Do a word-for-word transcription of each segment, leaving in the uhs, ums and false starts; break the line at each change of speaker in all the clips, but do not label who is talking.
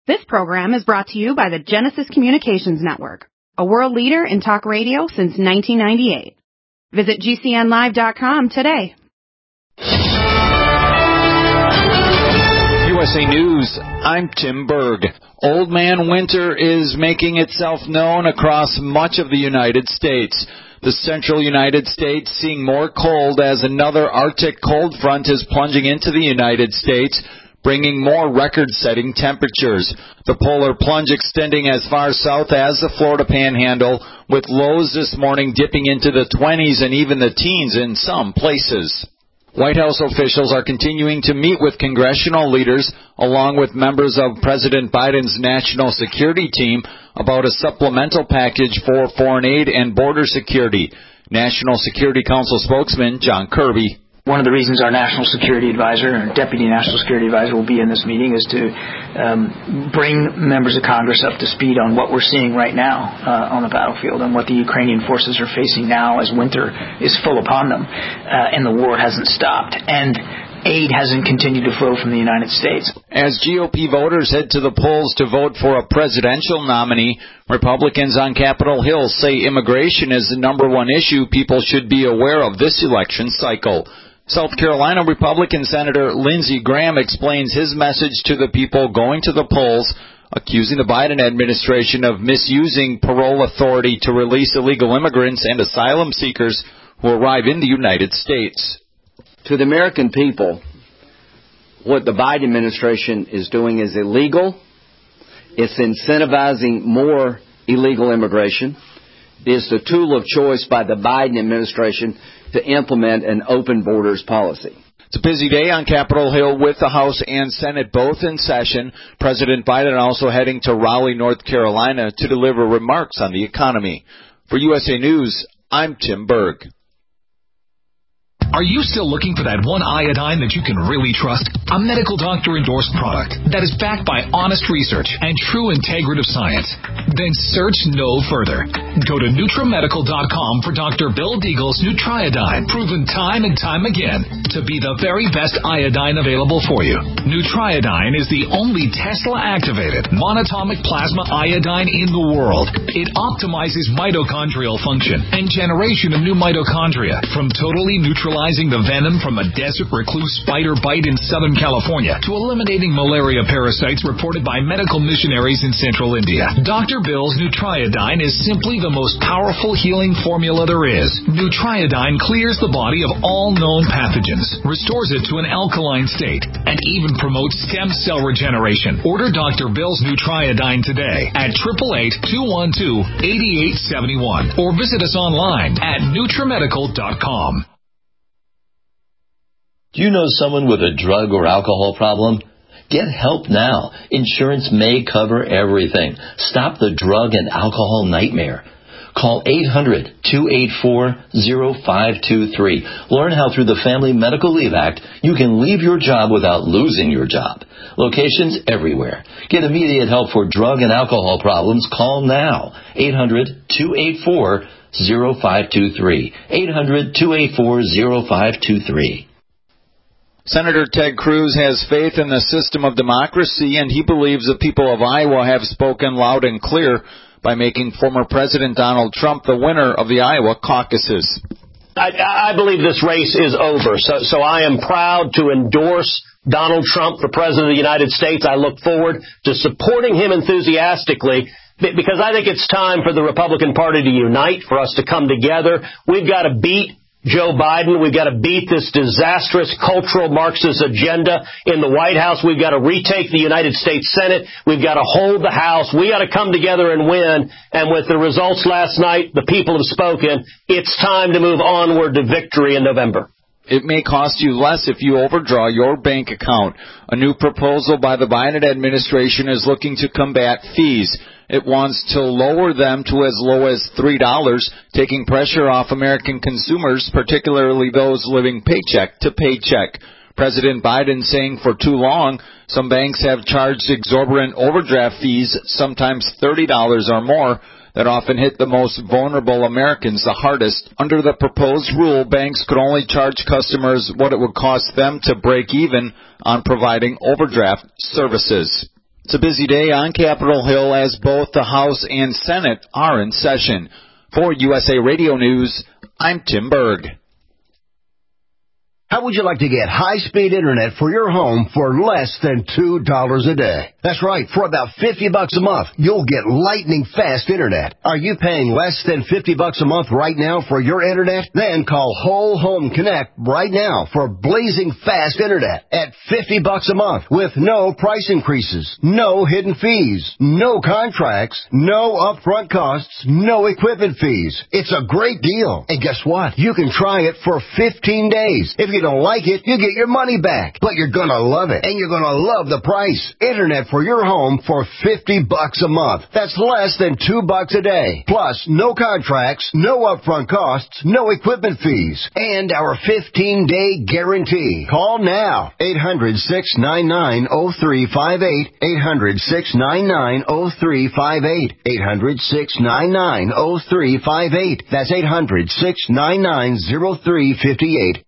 This program is brought to you by the Genesis Communications Network, a world leader in talk radio since nineteen ninety-eight. Visit G C N live dot com today.
U S A News, I'm Tim Berg. Old Man Winter is making itself known across much of the United States. The central United States seeing more cold as another Arctic cold front is plunging into the United States, bringing more record-setting temperatures. The polar plunge extending as far south as the Florida Panhandle, with lows this morning dipping into the twenties and even the teens in some places. White House officials are continuing to meet with congressional leaders, along with members of President Biden's national security team, about a supplemental package for foreign aid and border security. National Security Council spokesman John Kirby.
One of the reasons our National Security Advisor and Deputy National Security Advisor will be in this meeting is to um, bring members of Congress up to speed on what we're seeing right now uh, on the battlefield and what the Ukrainian forces are facing now as winter is full upon them uh, and the war hasn't stopped. And aid hasn't continued to flow from the United States.
As G O P voters head to the polls to vote for a presidential nominee, Republicans on Capitol Hill say immigration is the number one issue people should be aware of this election cycle. South Carolina Republican Senator Lindsey Graham explains his message to the people going to the polls, accusing the Biden administration of misusing parole authority to release illegal immigrants and asylum seekers who arrive in the United States.
To the American people, what the Biden administration is doing is illegal. It's incentivizing more illegal immigration. It's the tool of choice by the Biden administration to implement an open borders policy.
It's a busy day on Capitol Hill with the House and Senate both in session. President Biden also heading to Raleigh, North Carolina to deliver remarks on the economy. For U S A News, I'm Tim Berg.
Are you still looking for that one iodine that you can really trust? A medical doctor endorsed product that is backed by honest research and true integrative science? Then search no further. Go to NutriMedical dot com for Doctor Bill Deagle's Nutriodine, proven time and time again to be the very best iodine available for you. Nutriodine is the only Tesla-activated monatomic plasma iodine in the world. It optimizes mitochondrial function and generation of new mitochondria from totally neutralizing the venom from a desert recluse spider bite in Southern California to eliminating malaria parasites reported by medical missionaries in central India. Doctor Bill's Nutriodine is simply the most powerful healing formula there is. Nutriodine clears the body of all known pathogens, restores it to an alkaline state, and even promotes stem cell regeneration. Order Doctor Bill's Nutriodine today at eight eight eight, two one two, eight eight seven one or visit us online at NutriMedical dot com.
Do you know someone with a drug or alcohol problem? Get help now. Insurance may cover everything. Stop the drug and alcohol nightmare. Call eight hundred, two eight four, zero five two three. Learn how through the Family Medical Leave Act you can leave your job without losing your job. Locations everywhere. Get immediate help for drug and alcohol problems. Call now. eight hundred, two eight four, zero five two three. eight hundred, two eight four, zero five two three.
Senator Ted Cruz has faith in the system of democracy, and he believes the people of Iowa have spoken loud and clear by making former President Donald Trump the winner of the Iowa caucuses.
I, I believe this race is over, so, so I am proud to endorse Donald Trump for President of the United States. I look forward to supporting him enthusiastically because I think it's time for the Republican Party to unite, for us to come together. We've got to beat Joe Biden. We've got to beat this disastrous cultural Marxist agenda in the White House. We've got to retake the United States Senate. We've got to hold the House. We got to come together and win. And with the results last night, the people have spoken. It's time to move onward to victory in November.
It may cost you less if you overdraw your bank account. A new proposal by the Biden administration is looking to combat fees. It wants to lower them to as low as three dollars, taking pressure off American consumers, particularly those living paycheck to paycheck. President Biden saying for too long, some banks have charged exorbitant overdraft fees, sometimes thirty dollars or more, that often hit the most vulnerable Americans the hardest. Under the proposed rule, banks could only charge customers what it would cost them to break even on providing overdraft services. It's a busy day on Capitol Hill as both the House and Senate are in session. For U S A Radio News, I'm Tim Berg.
How would you like to get high-speed internet for your home for less than two dollars a day? That's right. For about fifty bucks a month, you'll get lightning-fast internet. Are you paying less than fifty bucks a month right now for your internet? Then call Whole Home Connect right now for blazing fast internet at fifty bucks a month with no price increases, no hidden fees, no contracts, no upfront costs, no equipment fees. It's a great deal. And guess what? You can try it for fifteen days. If you don't like it, you get your money back. But you're gonna love it, and you're gonna love the price. Internet for your home for fifty bucks a month. That's less than two bucks a day. Plus, no contracts, no upfront costs, no equipment fees, and our fifteen-day guarantee. Call now. eight hundred, six nine nine, oh three five eight. eight hundred, six nine nine, oh three five eight. eight hundred, six nine nine, oh three five eight. That's eight hundred, six nine nine, oh three five eight.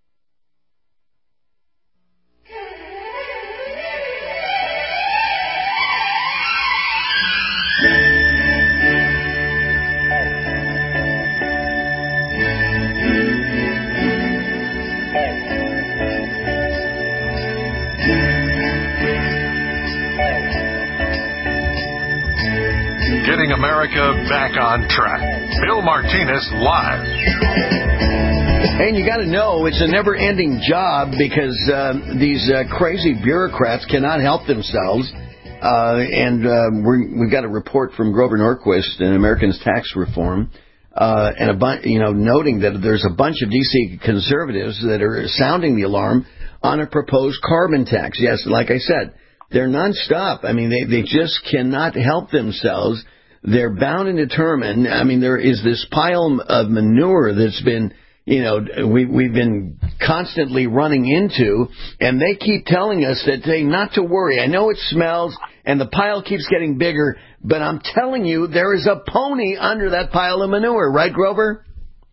Getting America back on track. Bill Martinez live.
And you got to know it's a never-ending job because uh, these uh, crazy bureaucrats cannot help themselves. Uh, and uh, we're, we've got a report from Grover Norquist in Americans Tax Reform, uh, and a bu- you know noting that there's a bunch of D C conservatives that are sounding the alarm on a proposed carbon tax. Yes, like I said, they're nonstop. I mean, they they just cannot help themselves. They're bound and determined. I mean, there is this pile of manure that's been, you know, we, we've been constantly running into, and they keep telling us that they not to worry. I know it smells, and the pile keeps getting bigger, but I'm telling you, there is a pony under that pile of manure. Right, Grover?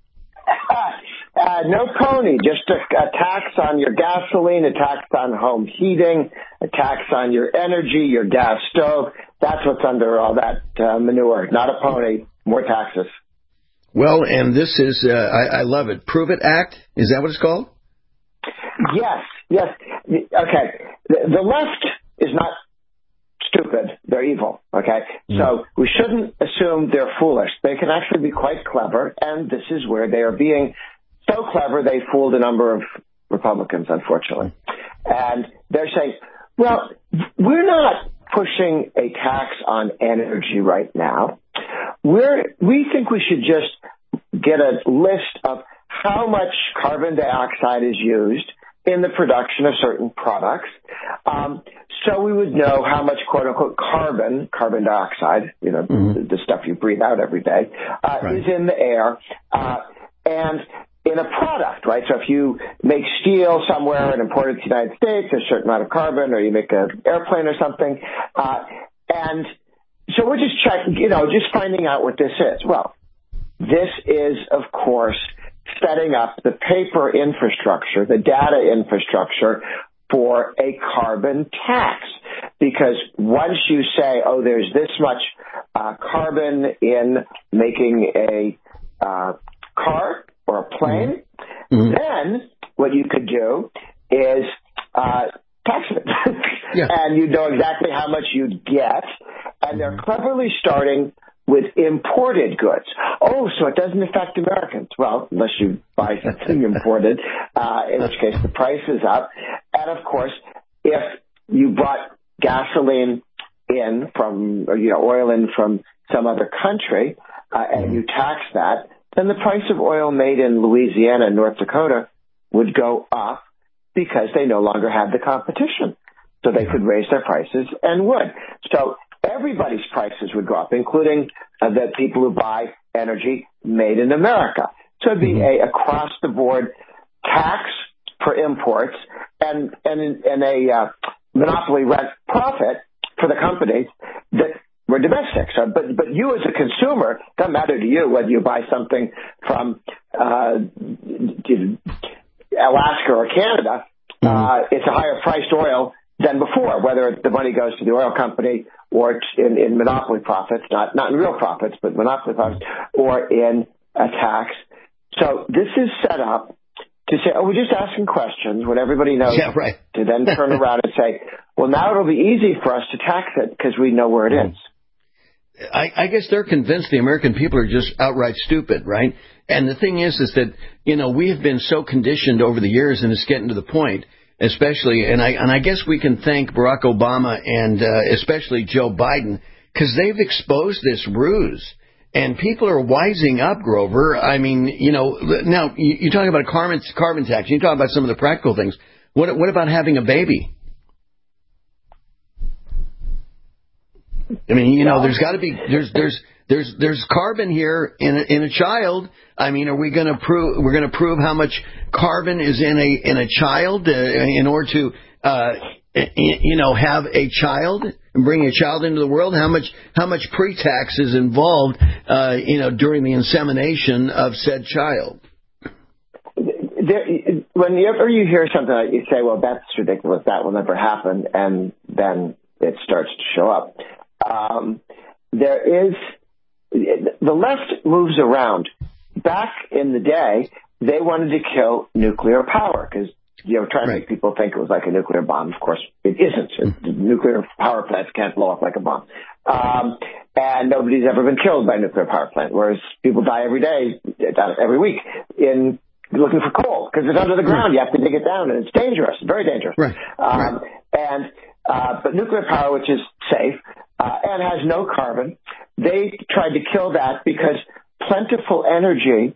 Uh, no pony, just a, a tax on your gasoline, a tax on home heating, a tax on your energy, your gas stove. That's what's under all that uh, manure. Not a pony, more taxes.
Well, and this is, uh, I, I love it. Prove It Act? Is that what it's called?
Yes, yes. Okay. The, the left is not stupid. They're evil, okay? Mm. So we shouldn't assume they're foolish. They can actually be quite clever, and this is where they are being so clever they fooled a number of Republicans, unfortunately. And they're saying, well, we're not pushing a tax on energy right now. We're, we think we should just get a list of how much carbon dioxide is used in the production of certain products. Um, so we would know how much, quote unquote, carbon, carbon dioxide, you know, mm-hmm. the, the stuff you breathe out every day, uh, right. is in the air. Uh, and in a product, right? So if you make steel somewhere and import it to the United States, there's a certain amount of carbon, or you make an airplane or something. Uh, and so we're just checking, you know, just finding out what this is. Well, this is, of course, setting up the paper infrastructure, the data infrastructure for a carbon tax. Because once you say, oh, there's this much uh, carbon in making a uh, car or a plane, mm-hmm. then what you could do is uh, tax it. yeah. And you know exactly how much you'd get. And they're cleverly starting with imported goods. Oh, so it doesn't affect Americans. Well, unless you buy something imported, uh, in which case the price is up. And, of course, if you brought gasoline in from, or, you know, oil in from some other country, uh, and you tax that, then the price of oil made in Louisiana and North Dakota would go up because they no longer had the competition. So they could raise their prices and would. So everybody's prices would go up, including uh, the people who buy energy made in America. So it'd be a across-the-board tax for imports and and, and a uh, monopoly rent profit for the companies that were domestic. So, but but you as a consumer, it doesn't matter to you whether you buy something from uh, Alaska or Canada. Uh, it's a higher priced oil than before, whether the money goes to the oil company or in, in monopoly profits, not, not in real profits, but monopoly profits, or in a tax. So this is set up to say, oh, we're just asking questions when everybody knows,
yeah, right.
to then turn around and say, well, now it'll be easy for us to tax it because we know where it is.
I, I guess they're convinced the American people are just outright stupid, right? And the thing is, is that, you know, we have been so conditioned over the years, and it's getting to the point, especially, and I, and I guess we can thank Barack Obama and uh, especially Joe Biden, because they've exposed this ruse. And people are wising up, Grover. I mean, you know, now you, you talk about a carbon, carbon tax. You talk about some of the practical things. What, what about having a baby? I mean, you know, there's got to be there's there's there's there's carbon here in a, in a child. I mean, are we going to prove we're going to prove how much carbon is in a in a child uh, in order to uh, you know have a child and bring a child into the world? How much how much pre-tax is involved uh, you know during the insemination of said child?
There, whenever you hear something like you say, well, that's ridiculous, that will never happen, and then it starts to show up. Um, there is, the left moves around. Back in the day, they wanted to kill nuclear power because, you know, trying to make people think it was like a nuclear bomb. Of course, it isn't. It, nuclear power plants can't blow up like a bomb. Um, and nobody's ever been killed by a nuclear power plant, whereas people die every day, every week in looking for coal because it's under the ground. You have to dig it down, and it's dangerous, very dangerous.
Right.
Um,
right.
And uh, but nuclear power, which is safe, Uh, and has no carbon. They tried to kill that because plentiful energy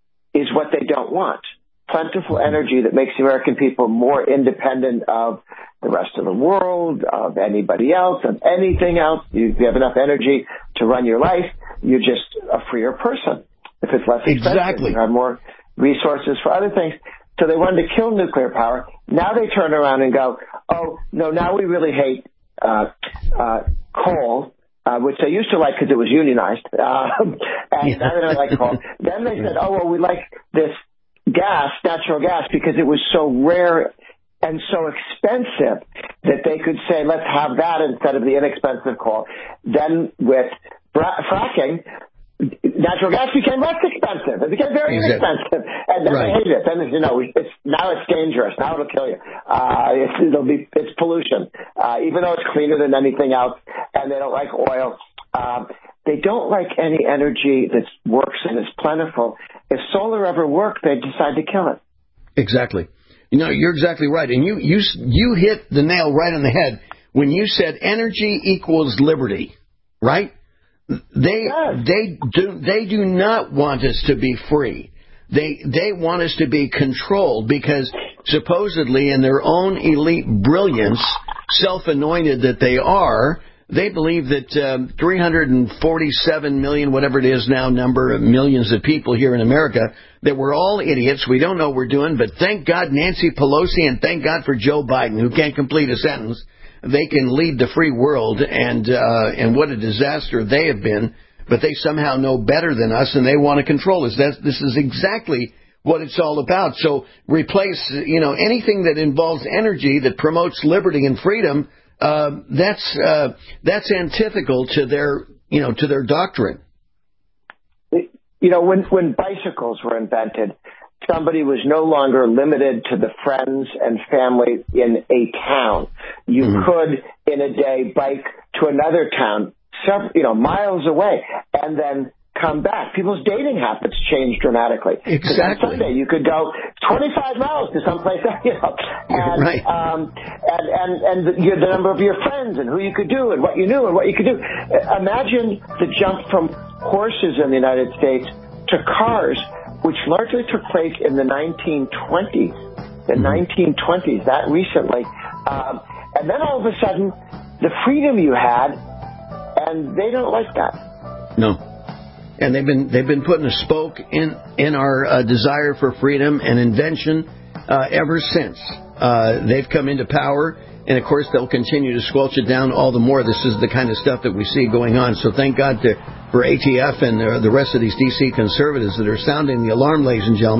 is what they don't want. Plentiful energy that makes the American people more independent of the rest of the world, of anybody else, of anything else. You, you have enough energy to run your life, you're just a freer person. If it's less expensive,
exactly.
you have more resources for other things. So they wanted to kill nuclear power. Now they turn around and go, oh, no, now we really hate uh, uh, coal, uh, which they used to like because it was unionized, um, and yeah. now they don't like coal. Then they said, oh, well, we like this gas, natural gas, because it was so rare and so expensive that they could say, let's have that instead of the inexpensive coal. Then with fra- fracking, natural gas became less expensive. It became very exactly. inexpensive. And then right. they hated it. Then, you know, it's, now it's dangerous. Now it'll kill you. Uh, it's, it'll be, it's pollution. Uh, even though it's cleaner than anything else, and they don't like oil. Um, they don't like any energy that works and is plentiful. If solar ever worked, they'd decide to kill it.
Exactly. You know, you're exactly right. And you, you, you hit the nail right on the head when you said energy equals liberty, right? They they do they do not want us to be free. They they want us to be controlled because supposedly in their own elite brilliance, self-anointed that they are, they believe that um, three hundred forty-seven million, whatever it is now, number of millions of people here in America, that we're all idiots. We don't know what we're doing, but thank God Nancy Pelosi and thank God for Joe Biden, who can't complete a sentence. They can lead the free world, and uh, and what a disaster they have been. But they somehow know better than us, and they want to control us. That's, this is exactly what it's all about. So replace, you know, anything that involves energy that promotes liberty and freedom. Uh, that's uh, that's antithetical to their, you know, to their doctrine.
You know, when when bicycles were invented, somebody was no longer limited to the friends and family in a town. You mm-hmm. could, in a day, bike to another town, several, you know, miles away, and then come back. People's dating habits changed dramatically.
Exactly.
On Sunday, you could go twenty-five miles to someplace, you know, and
right.
um, and and and the, you know, the number of your friends and who you could do and what you knew and what you could do. Imagine the jump from horses in the United States to cars, which largely took place in the nineteen twenties, the mm-hmm. nineteen twenties, that recently. Um, and then all of a sudden, the freedom you had, and they don't like that.
No. And they've been they've been putting a spoke in, in our uh, desire for freedom and invention uh, ever since. Uh, they've come into power, and of course they'll continue to squelch it down all the more. This is the kind of stuff that we see going on. So thank God to, for A T F and uh, the rest of these D C conservatives that are sounding the alarm, ladies and gentlemen.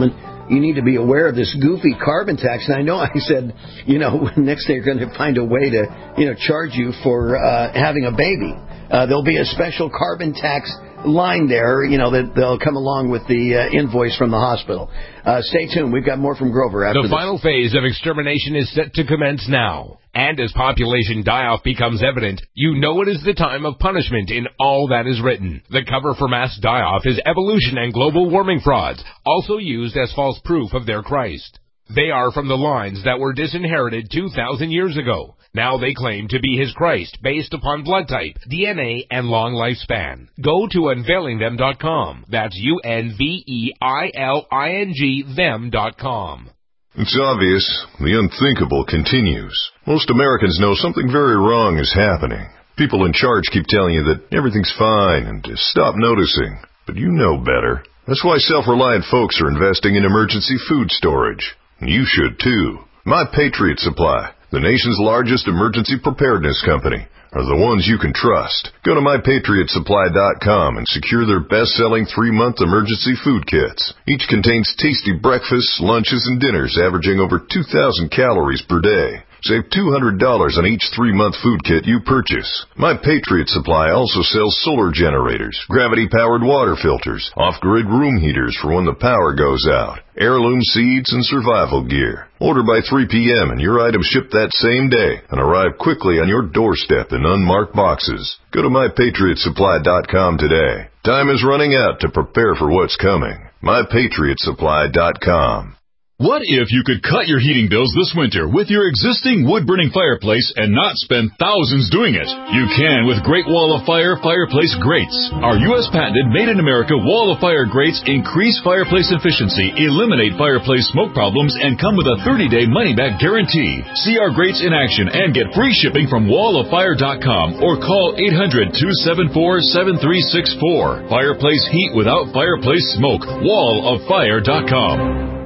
you need to be aware of this goofy carbon tax. And I know I said, you know, next they're going to find a way to, you know, charge you for uh, having a baby. Uh, there'll be a special carbon tax line there, you know, that they'll come along with the uh, invoice from the hospital. Uh, stay tuned. We've got more from Grover after
The
this.
final phase of extermination is set to commence now. And as population die-off becomes evident, you know it is the time of punishment in all that is written. The cover for mass die-off is evolution and global warming frauds, also used as false proof of their Christ. They are from the lines that were disinherited two thousand years ago. Now they claim to be his Christ based upon blood type, D N A, and long lifespan. Go to unveiling them dot com. That's U N V E I L I N G them dot com.
It's obvious. The unthinkable continues. Most Americans know something very wrong is happening. People in charge keep telling you that everything's fine and to stop noticing. But you know better. That's why self-reliant folks are investing in emergency food storage. You should too. My Patriot Supply, the nation's largest emergency preparedness company, are the ones you can trust. Go to my patriot supply dot com and secure their best-selling three-month emergency food kits. Each contains tasty breakfasts, lunches, and dinners averaging over two thousand calories per day. Save two hundred dollars on each three-month food kit you purchase. My Patriot Supply also sells solar generators, gravity-powered water filters, off-grid room heaters for when the power goes out, heirloom seeds, and survival gear. Order by three p.m. and your items ship that same day and arrive quickly on your doorstep in unmarked boxes. Go to my patriot supply dot com today. Time is running out to prepare for what's coming. my patriot supply dot com.
What if you could cut your heating bills this winter with your existing wood-burning fireplace and not spend thousands doing it? You can with Great Wall of Fire fireplace grates. Our U S patented made-in-America Wall of Fire grates increase fireplace efficiency, eliminate fireplace smoke problems, and come with a thirty-day money-back guarantee. See our grates in action and get free shipping from wall of fire dot com or call eight hundred, two seven four, seven three six four. Fireplace heat without fireplace smoke. wall of fire dot com.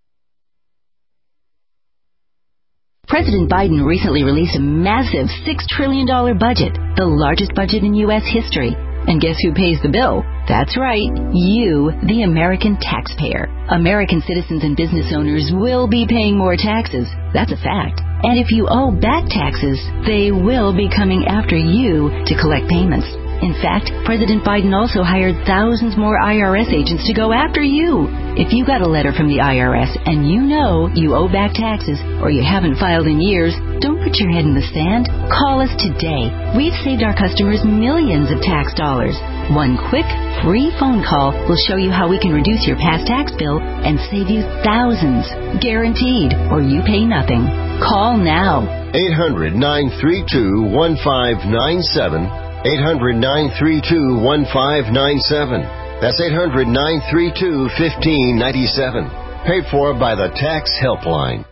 President Biden recently released a massive six trillion dollars budget, the largest budget in U S history. And guess who pays the bill? That's right, you, the American taxpayer. American citizens and business owners will be paying more taxes. That's a fact. And if you owe back taxes, they will be coming after you to collect payments. In fact, President Biden also hired thousands more I R S agents to go after you. If you got a letter from the I R S and you know you owe back taxes or you haven't filed in years, don't put your head in the sand. Call us today. We've saved our customers millions of tax dollars. One quick, free phone call will show you how we can reduce your past tax bill and save you thousands. Guaranteed, or you pay nothing. Call now.
eight hundred, nine three two, one five nine seven. eight hundred, nine three two, one five nine seven. That's eight hundred, nine three two, one five nine seven. Paid for by the Tax Helpline.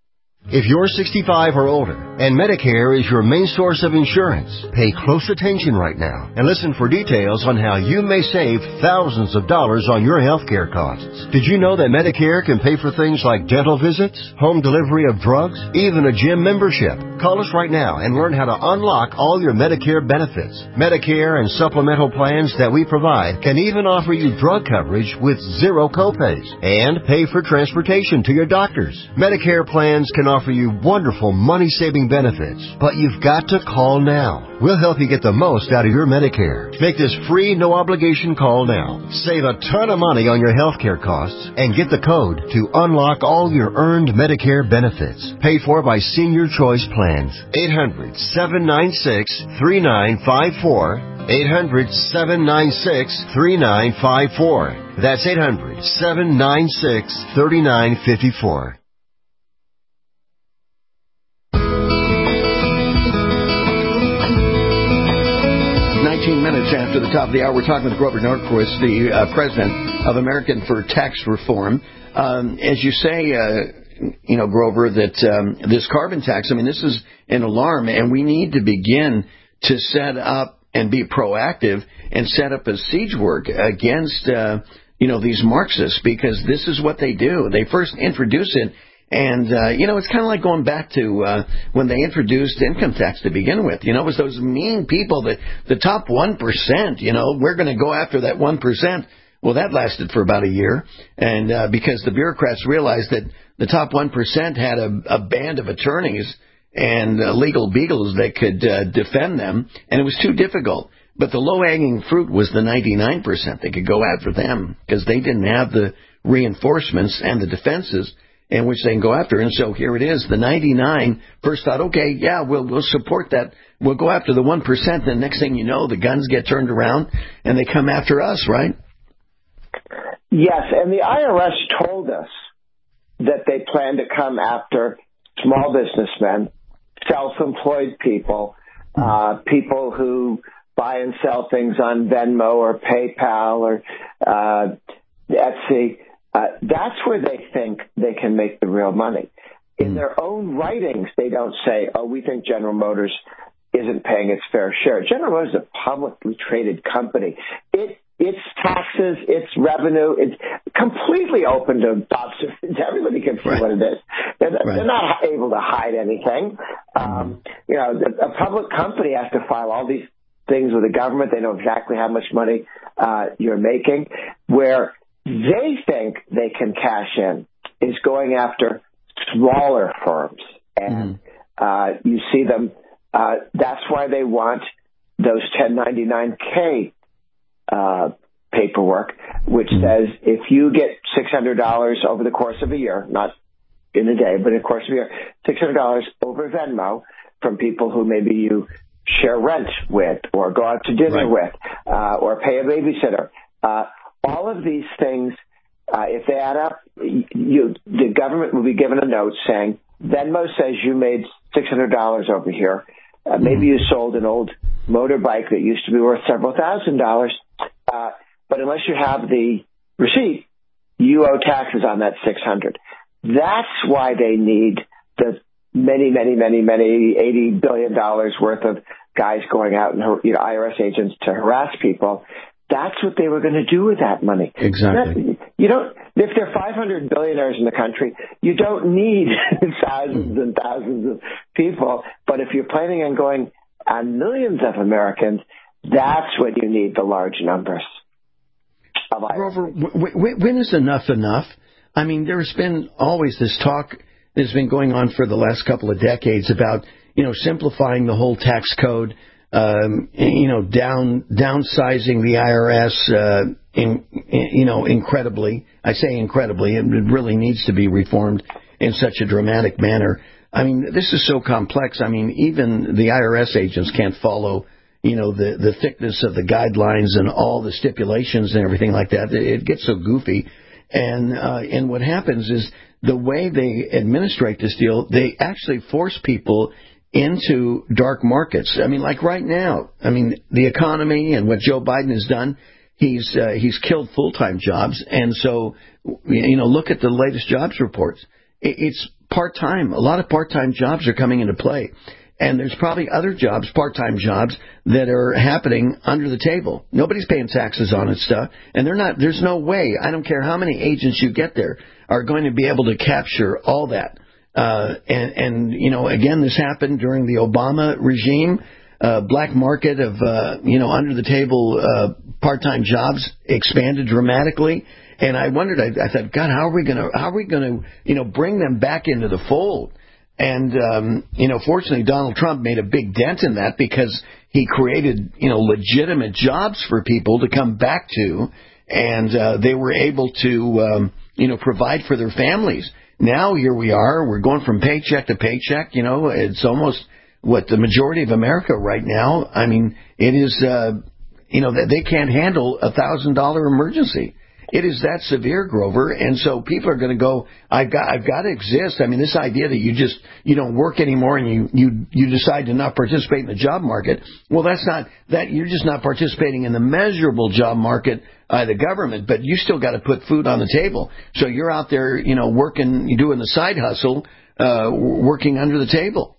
If you're sixty-five or older and Medicare is your main source of insurance, pay close attention right now and listen for details on how you may save thousands of dollars on your health care costs. Did you know that Medicare can pay for things like dental visits, home delivery of drugs, even a gym membership? Call us right now and learn how to unlock all your Medicare benefits. Medicare and supplemental plans that we provide can even offer you drug coverage with zero copays and pay for transportation to your doctors. Medicare plans can offer you wonderful money-saving benefits, but you've got to call now. We'll help you get the most out of your Medicare. Make this free, no-obligation call now. Save a ton of money on your health care costs and get the code to unlock all your earned Medicare benefits. Paid for by Senior Choice Plans. eight hundred, seven nine six, three nine five four. eight hundred, seven nine six, three nine five four. That's eight hundred, seven nine six, three nine five four.
nineteen minutes after the top of the hour, we're talking with Grover Norquist, the uh, president of American for Tax Reform. Um, as you say, uh, you know, Grover, that um, this carbon tax, I mean, this is an alarm, and we need to begin to set up and be proactive and set up a siege work against, uh, you know, these Marxists, because this is what they do. They first introduce it. And, uh, you know, it's kind of like going back to uh, when they introduced income tax to begin with. You know, it was those mean people, that the top one percent, you know, we're going to go after that one percent. Well, that lasted for about a year, and uh, because the bureaucrats realized that the top one percent had a, a band of attorneys and uh, legal beagles that could uh, defend them, and it was too difficult. But the low-hanging fruit was the ninety-nine percent. They could go after them because they didn't have the reinforcements and the defenses in which they can go after. And so here it is. The ninety-nine first thought, okay, yeah, we'll, we'll support that. We'll go after the one percent. Then next thing you know, the guns get turned around and they come after us, right?
Yes, and the I R S told us that they plan to come after small businessmen, self-employed people, uh, people who buy and sell things on Venmo or PayPal or uh, Etsy. Uh, that's where they think they can make the real money. In their own writings, they don't say, oh, we think General Motors isn't paying its fair share. General Motors is a publicly traded company. It Its taxes, its revenue, it's completely open to observation. Everybody can see right. what it is. They're, right. they're not able to hide anything. Um, you know, a public company has to file all these things with the government. They know exactly how much money uh, you're making. Where they think they can cash in is going after smaller firms. And mm-hmm. uh, you see them. Uh, that's why they want those ten ninety-nine K Uh, paperwork, which mm-hmm. says if you get six hundred dollars over the course of a year, not in a day, but in the course of a year, six hundred dollars over Venmo from people who maybe you share rent with or go out to dinner right. with uh, or pay a babysitter. Uh, all of these things, uh, if they add up, you, the government will be given a note saying, Venmo says you made six hundred dollars over here. Uh, maybe mm-hmm. you sold an old motorbike that used to be worth several thousand dollars. Uh, but unless you have the receipt, you owe taxes on that six hundred. That's why they need the many, many, many, many eighty billion dollars worth of guys going out and, you know, I R S agents to harass people. That's what they were going to do with that money.
Exactly.
That, you don't, if there are five hundred billionaires in the country, you don't need thousands and thousands of people. But if you're planning on going on millions of Americans, that's when you need the large numbers.
Grover, when is enough enough? I mean, there's been always this talk that's been going on for the last couple of decades about, you know, simplifying the whole tax code, um, you know, down downsizing the I R S, uh, in, in, you know, incredibly. I say incredibly. It really needs to be reformed in such a dramatic manner. I mean, this is so complex. I mean, even the I R S agents can't follow, you know, the, the thickness of the guidelines and all the stipulations and everything like that. It gets so goofy. And, uh, and what happens is the way they administrate this deal, they actually force people into dark markets. I mean, like right now, I mean, the economy and what Joe Biden has done, he's, uh, he's killed full-time jobs. And so, you know, look at the latest jobs reports. It's part-time. A lot of part-time jobs are coming into play. And there's probably other jobs, part-time jobs, that are happening under the table. Nobody's paying taxes on it stuff. And they're not, there's no way, I don't care how many agents you get there, are going to be able to capture all that. Uh, and, and, you know, again, this happened during the Obama regime. Uh, black market of, uh, you know, under the table, uh, part-time jobs expanded dramatically. And I wondered, I, I thought, God, how are we going to, how are we going to, you know, bring them back into the fold? And, um, you know, fortunately, Donald Trump made a big dent in that because he created, you know, legitimate jobs for people to come back to. And uh, they were able to, um, you know, provide for their families. Now here we are. We're going from paycheck to paycheck. You know, it's almost what the majority of America right now. I mean, it is, uh, you know, they can't handle a one thousand dollars emergency. It is that severe, Grover, and so people are going to go, I've got, I've got to exist. I mean, this idea that you just, you don't work anymore and you, you, you decide to not participate in the job market. Well, that's not, that you're just not participating in the measurable job market by the government, but you still got to put food on the table. So you're out there, you know, working, you're doing the side hustle, uh, working under the table.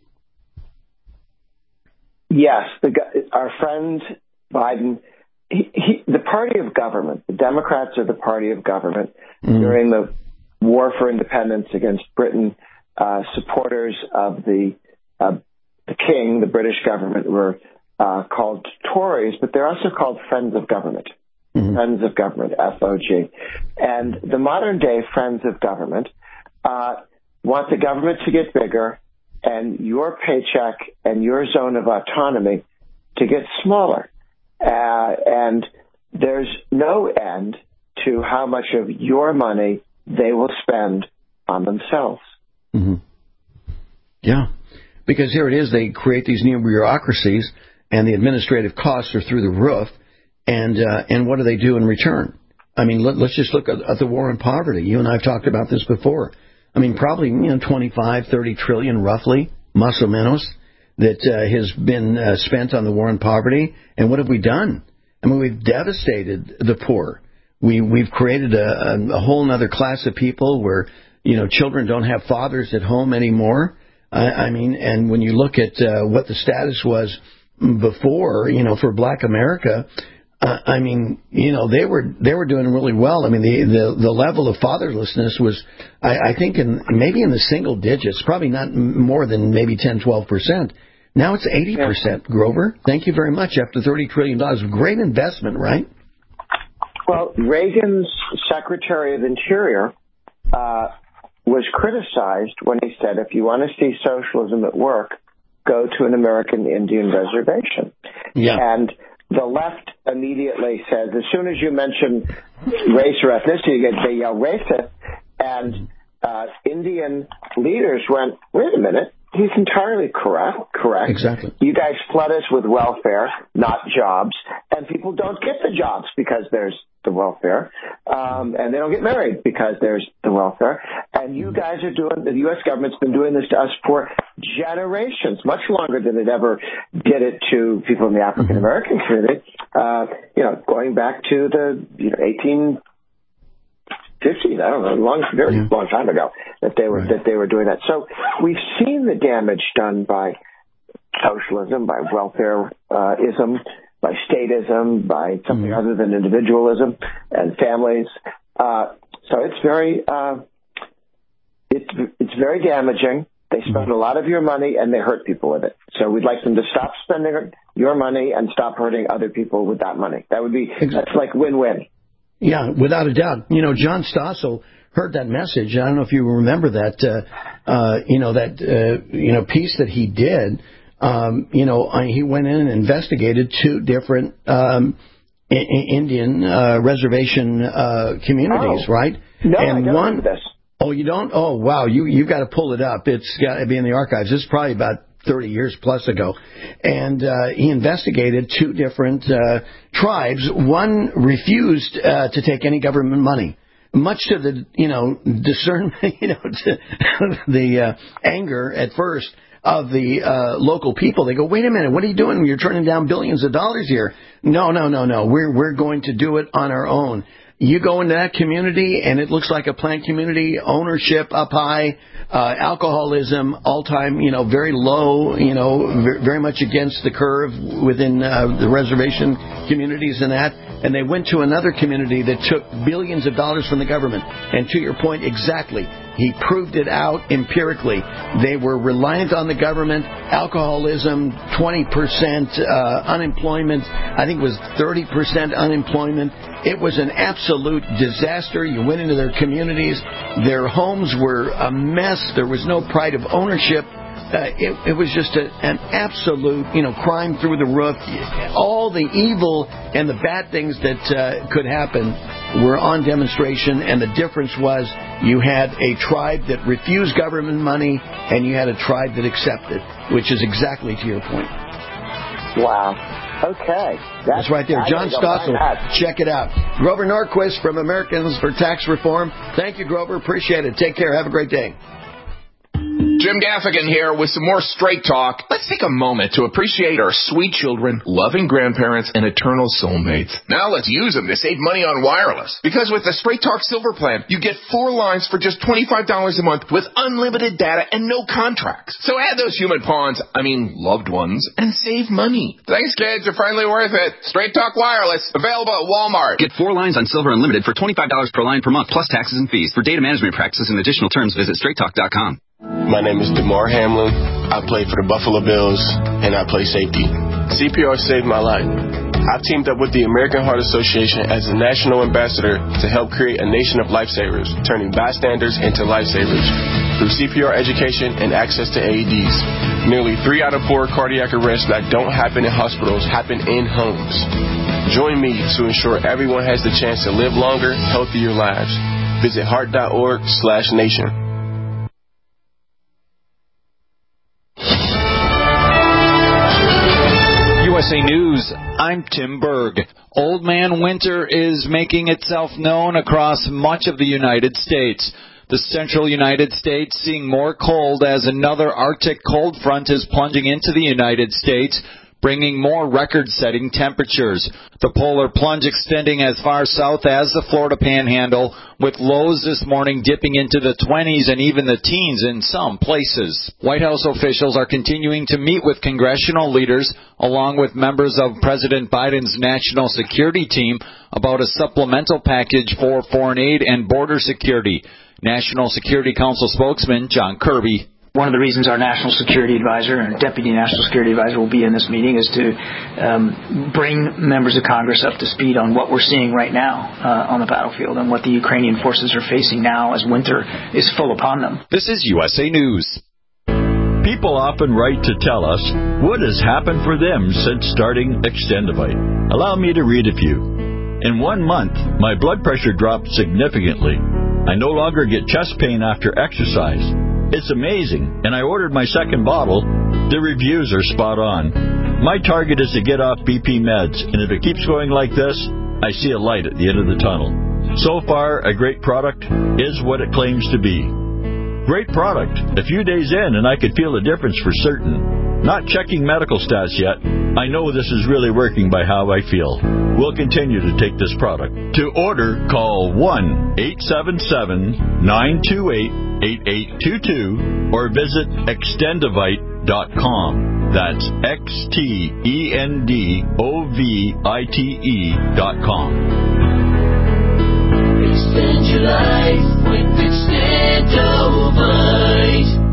Yes, the, our friend Biden, He, he, the party of government, the Democrats are the party of government. Mm. During the war for independence against Britain, uh, supporters of the uh, the king, the British government, were uh, called Tories, but they're also called friends of government. mm-hmm. Friends of Government, F O G. And the modern-day Friends of Government uh, want the government to get bigger and your paycheck and your zone of autonomy to get smaller. Uh, and there's no end to how much of your money they will spend on themselves.
Mm-hmm. Yeah, because here it is, they create these new bureaucracies, and the administrative costs are through the roof, and uh, and what do they do in return? I mean, let, let's just look at, at the war on poverty. You and I have talked about this before. I mean, probably, you know, twenty-five, thirty trillion roughly, más o menos, that uh, has been uh, spent on the war on poverty. And what have we done? I mean, we've devastated the poor. We, we've created a, a, a whole other class of people where, you know, children don't have fathers at home anymore. I, I mean, and when you look at uh, what the status was before, you know, for Black America, uh, I mean, you know, they were they were doing really well. I mean, the the, the level of fatherlessness was, I, I think, in maybe in the single digits, probably not more than maybe ten, twelve percent. Now it's eighty percent, Grover. Thank you very much. After thirty trillion dollars, great investment, right?
Well, Reagan's Secretary of Interior uh, was criticized when he said, if you want to see socialism at work, go to an American Indian reservation.
Yeah.
And the left immediately says, as soon as you mention race or ethnicity, they yell racist. And uh, Indian leaders went, wait a minute, he's entirely correct. Correct.
Exactly.
You guys flood us with welfare, not jobs, and people don't get the jobs because there's the welfare, um, and they don't get married because there's the welfare. And you guys are doing, the U S government's been doing this to us for generations, much longer than it ever did it to people in the African American community. Uh, you know, going back to the you know eighteen fifties, I don't know, long, very yeah. long time ago that they were right. that they were doing that. So we've seen the damage done by socialism, by welfareism, by statism, by something mm-hmm. other than individualism and families. Uh, so it's very uh, it's it's very damaging. They spend mm-hmm. a lot of your money and they hurt people with it. So we'd like them to stop spending your money and stop hurting other people with that money. That would be exactly. That's like win-win.
Yeah, without a doubt. You know, John Stossel heard that message. I don't know if you remember that, uh, uh, you know, that, uh, you know, piece that he did. Um, you know, he went in and investigated two different um, I- Indian uh, reservation uh, communities,
oh.
right?
No,
and
I don't
one,
remember this.
Oh, you don't? Oh, wow. You, you've got to pull it up. It's got to be in the archives. This is probably about thirty years plus ago. And uh, he investigated two different uh, tribes. One refused uh, to take any government money, much to the, you know, discernment, you know, to the uh, anger at first of the uh, local people. They go, wait a minute, what are you doing? You're turning down billions of dollars here. No, no, no, no. We're we're going to do it on our own. You go into that community, and it looks like a planned community, ownership up high, uh, alcoholism all-time, you know, very low, you know, very much against the curve within uh, the reservation communities and that. And they went to another community that took billions of dollars from the government. And to your point, exactly, he proved it out empirically. They were reliant on the government, alcoholism, twenty percent uh, unemployment, I think it was thirty percent unemployment. It was an absolute disaster. You went into their communities. Their homes were a mess. There was no pride of ownership. Uh, it, it was just a, an absolute, you know, crime through the roof. All the evil and the bad things that uh, could happen were on demonstration, and the difference was you had a tribe that refused government money, and you had a tribe that accepted, which is exactly to your point.
Wow. Okay.
That's, That's right there. John Stossel. Check it out. Grover Norquist from Americans for Tax Reform. Thank you, Grover. Appreciate it. Take care. Have a great day.
Jim Gaffigan here with some more Straight Talk. Let's take a moment to appreciate our sweet children, loving grandparents, and eternal soulmates. Now let's use them to save money on wireless. Because with the Straight Talk Silver Plan, you get four lines for just twenty-five dollars a month with unlimited data and no contracts. So add those human pawns, I mean loved ones, and save money. Thanks, kids. You're finally worth it. Straight Talk Wireless, available at Walmart.
Get four lines on Silver Unlimited for twenty-five dollars per line per month, plus taxes and fees. For data management practices and additional terms, visit straight talk dot com.
My name is DeMar Hamlin. I play for the Buffalo Bills, and I play safety. C P R saved my life. I've teamed up with the American Heart Association as a national ambassador to help create a nation of lifesavers, turning bystanders into lifesavers through C P R education and access to A E Ds. Nearly three out of four cardiac arrests that don't happen in hospitals happen in homes. Join me to ensure everyone has the chance to live longer, healthier lives. Visit heart.org slash nation.
U S A News, I'm Tim Berg. Old Man Winter is making itself known across much of the United States. The central United States seeing more cold as another Arctic cold front is plunging into the United States, bringing more record-setting temperatures. The polar plunge extending as far south as the Florida Panhandle, with lows this morning dipping into the twenties and even the teens in some places. White House officials are continuing to meet with congressional leaders, along with members of President Biden's national security team, about a supplemental package for foreign aid and border security. National Security Council spokesman John Kirby.
One of the reasons our National Security Advisor and Deputy National Security Advisor will be in this meeting is to um, bring members of Congress up to speed on what we're seeing right now uh, on the battlefield and what the Ukrainian forces are facing now as winter is full upon them.
This is U S A News.
People often write to tell us what has happened for them since starting Extendivite. Allow me to read a few. In one month, my blood pressure dropped significantly. I no longer get chest pain after exercise. It's amazing, and I ordered my second bottle. The reviews are spot on. My target is to get off B P meds, and if it keeps going like this, I see a light at the end of the tunnel. So far, a great product is what it claims to be. Great product. A few days in, and I could feel a difference for certain. Not checking medical stats yet. I know this is really working by how I feel. We'll continue to take this product. To order, call one eight seven seven, nine two eight, eight eight two two or visit extendivite dot com. That's X T E N D O V I T E dot com.
Extend your life with Extendivite.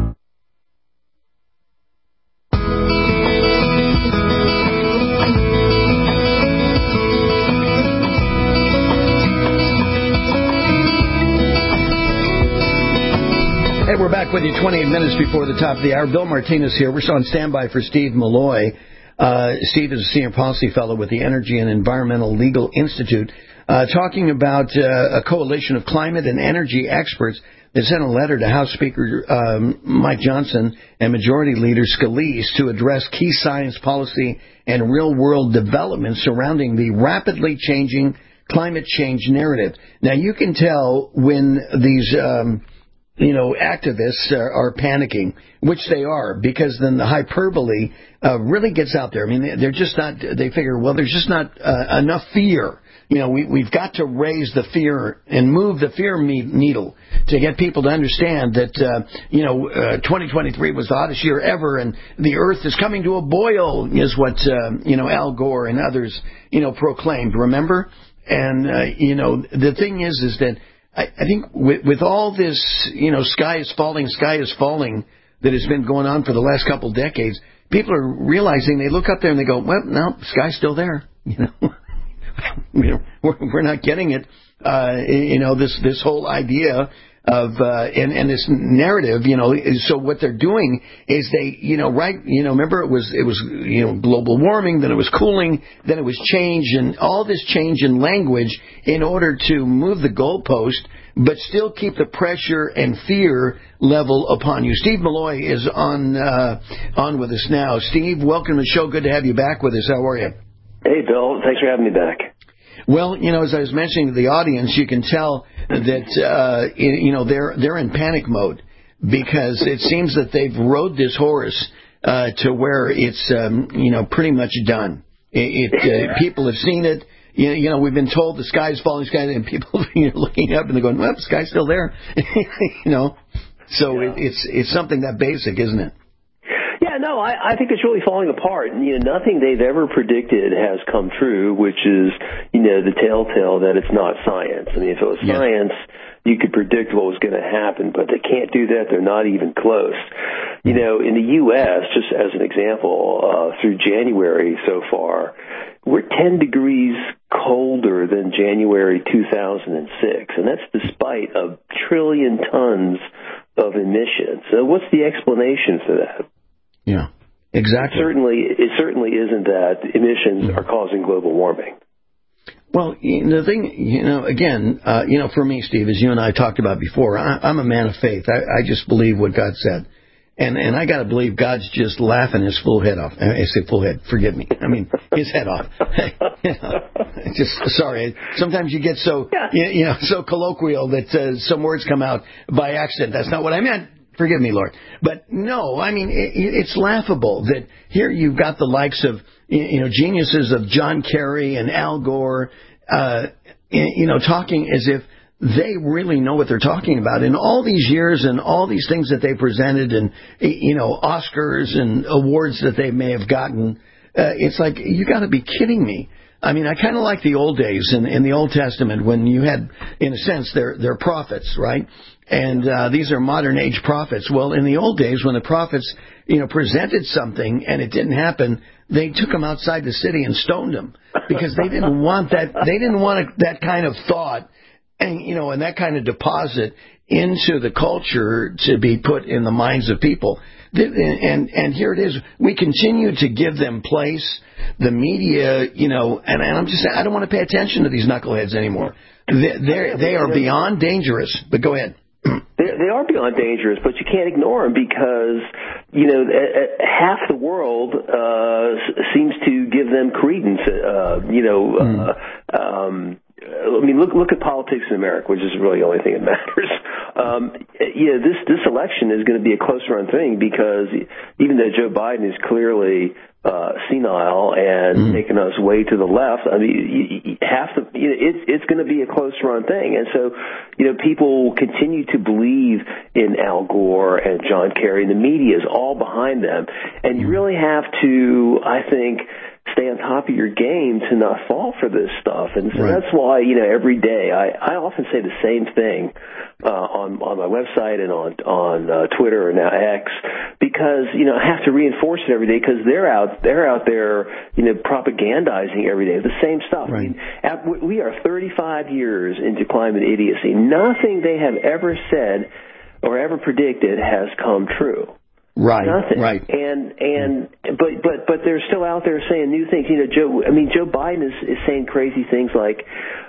Hey, we're back with you twenty-eight minutes before the top of the hour. Bill Martinez here. We're on standby for Steve Malloy. Uh, Steve is a senior policy fellow with the Energy and Environmental Legal Institute, uh, talking about uh, a coalition of climate and energy experts that sent a letter to House Speaker um, Mike Johnson and Majority Leader Scalise to address key science policy and real-world developments surrounding the rapidly changing climate change narrative. Now, you can tell when these Um, you know, activists are, are panicking, which they are, because then the hyperbole uh, really gets out there. I mean, they're just not, they figure, well, there's just not uh, enough fear. You know, we, we've got to raise the fear and move the fear needle to get people to understand that, uh, you know, uh, twenty twenty-three was the hottest year ever and the earth is coming to a boil, is what, uh, you know, Al Gore and others, you know, proclaimed, remember? And, uh, you know, the thing is, is that I, I think with, with all this, you know, sky is falling, sky is falling that has been going on for the last couple of decades, people are realizing, they look up there and they go, well, no, the sky's still there. You know, you know we're, we're not getting it. Uh, you know, this, this whole idea of, uh, and, and this narrative, you know, is, so what they're doing is they, you know, right, you know, remember it was, it was, you know, global warming, then it was cooling, then it was change, and all this change in language in order to move the goalpost, but still keep the pressure and fear level upon you. Steve Malloy is on, uh, on with us now. Steve, welcome to the show. Good to have you back with us. How are you?
Hey, Bill. Thanks for having me back.
Well, you know, as I was mentioning to the audience, you can tell that, uh, you know, they're they're in panic mode because it seems that they've rode this horse uh, to where it's, um, you know, pretty much done. It, it uh, people have seen it. You, you know, we've been told the sky's falling, sky, and people are looking up and they're going, well, the sky's still there. You know, so yeah. it, it's it's something that basic, isn't it?
Yeah, no, I, I think it's really falling apart. And, you know, nothing they've ever predicted has come true, which is, you know, the telltale that it's not science. I mean, if it was yeah. science, you could predict what was going to happen, but they can't do that. They're not even close. You know, in the U S, just as an example, uh, through January so far, we're ten degrees colder than January two thousand six, and that's despite a trillion tons of emissions. So what's the explanation for that?
Yeah, exactly.
It certainly, it certainly isn't that emissions are causing global warming.
Well, you know, the thing, you know, again, uh, you know, for me, Steve, as you and I talked about before, I, I'm a man of faith. I, I just believe what God said. And and I got to believe God's just laughing his full head off. I say full head, forgive me. I mean, his head off. you know, just sorry. Sometimes you get so, you, you know, so colloquial that uh, some words come out by accident. That's not what I meant. Forgive me, Lord. But no, I mean, it, it's laughable that here you've got the likes of, you know, geniuses of John Kerry and Al Gore, uh, you know, talking as if they really know what they're talking about. In all these years and all these things that they presented and, you know, Oscars and awards that they may have gotten, uh, it's like, you got to be kidding me. I mean, I kind of like the old days in, in the Old Testament when you had, in a sense, they're, they're prophets, right? And uh, these are modern age prophets. Well, in the old days when the prophets, you know, presented something and it didn't happen, they took them outside the city and stoned them because they didn't want that. They didn't want a, that kind of thought and, you know, and that kind of deposit into the culture to be put in the minds of people. And and here it is. We continue to give them place. The media, you know, and, and I'm just saying, I don't want to pay attention to these knuckleheads anymore. They they're, they are beyond dangerous. But go ahead.
They, they are beyond dangerous, but you can't ignore them because, you know, half the world uh, seems to give them credence. Uh, you know, mm. uh, um, I mean, look look at politics in America, which is really the only thing that matters. Um, yeah, this this election is going to be a close run thing because even though Joe Biden is clearly uh, senile and mm. taking us way to the left, I mean, you, you have to. You know, it's it's going to be a close run thing, and so you know, people continue to believe in Al Gore and John Kerry, and the media is all behind them, and you really have to, I think, stay on top of your game to not fall for this stuff. And so right. that's why, you know, every day I, I often say the same thing uh, on on my website and on on uh, Twitter and now X because, you know, I have to reinforce it every day because they're out they're out there, you know, propagandizing every day the same stuff. Right. I mean, at, we are thirty-five years into climate idiocy. Nothing they have ever said or ever predicted has come true.
Right,
Nothing.
right.
And and but but but they're still out there saying new things. You know, Joe. I mean, Joe Biden is, is saying crazy things like,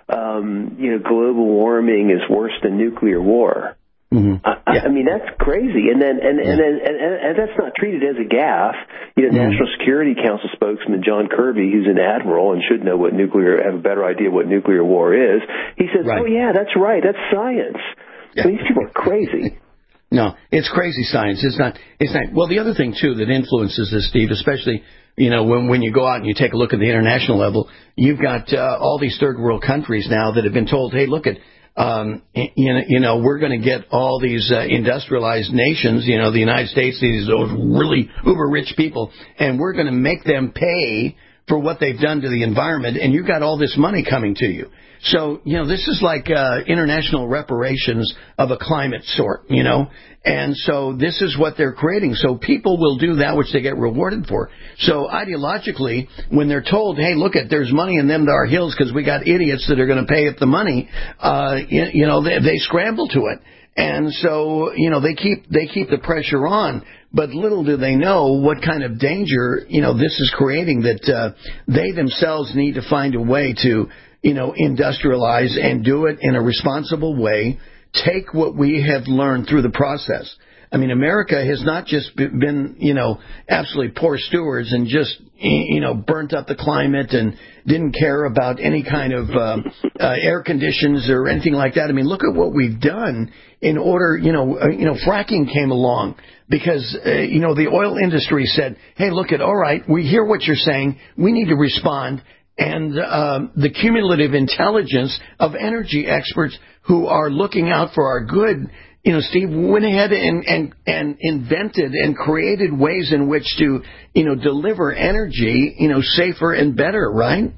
um, you know, global warming is worse than nuclear war.
Mm-hmm.
I, yeah. I mean, that's crazy. And then and and, and, and and that's not treated as a gaffe. You know, mm-hmm. National Security Council spokesman John Kirby, who's an admiral and should know what nuclear, have a better idea what nuclear war is. He says, right. "Oh yeah, that's right. That's science." Yeah. I mean, these people are crazy.
No, it's crazy science. It's not. It's not. Well, the other thing too that influences this, Steve, especially you know when when you go out and you take a look at the international level, you've got uh, all these third world countries now that have been told, hey, look at, um, you know, you know, we're going to get all these uh, industrialized nations, you know, the United States, these really uber rich people, and we're going to make them pay for what they've done to the environment, and you've got all this money coming to you. So, you know, this is like uh, international reparations of a climate sort, you know, and so this is what they're creating. So people will do that which they get rewarded for. So ideologically, when they're told, hey, look, at there's money in them to our hills because we got idiots that are going to pay up the money, uh, you, you know, they, they scramble to it. And so, you know, they keep they keep the pressure on. But little do they know what kind of danger, you know, this is creating, that uh, they themselves need to find a way to, you know, industrialize and do it in a responsible way. Take what we have learned through the process. I mean, America has not just been, you know, absolutely poor stewards and just, you know, burnt up the climate and didn't care about any kind of uh, uh, air conditions or anything like that. I mean, look at what we've done in order, you know, uh, you know, fracking came along because, uh, you know, the oil industry said, hey, look at, all right, we hear what you're saying. We need to respond. And um, the cumulative intelligence of energy experts who are looking out for our good, you know, Steve went ahead and, and, and invented and created ways in which to, you know, deliver energy, you know, safer and better, right?